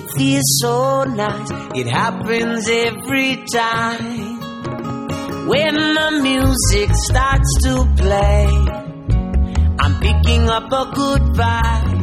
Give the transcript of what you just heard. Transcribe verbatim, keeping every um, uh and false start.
feels so nice. It happens every time. When the music starts to play, I'm picking up a good vibe.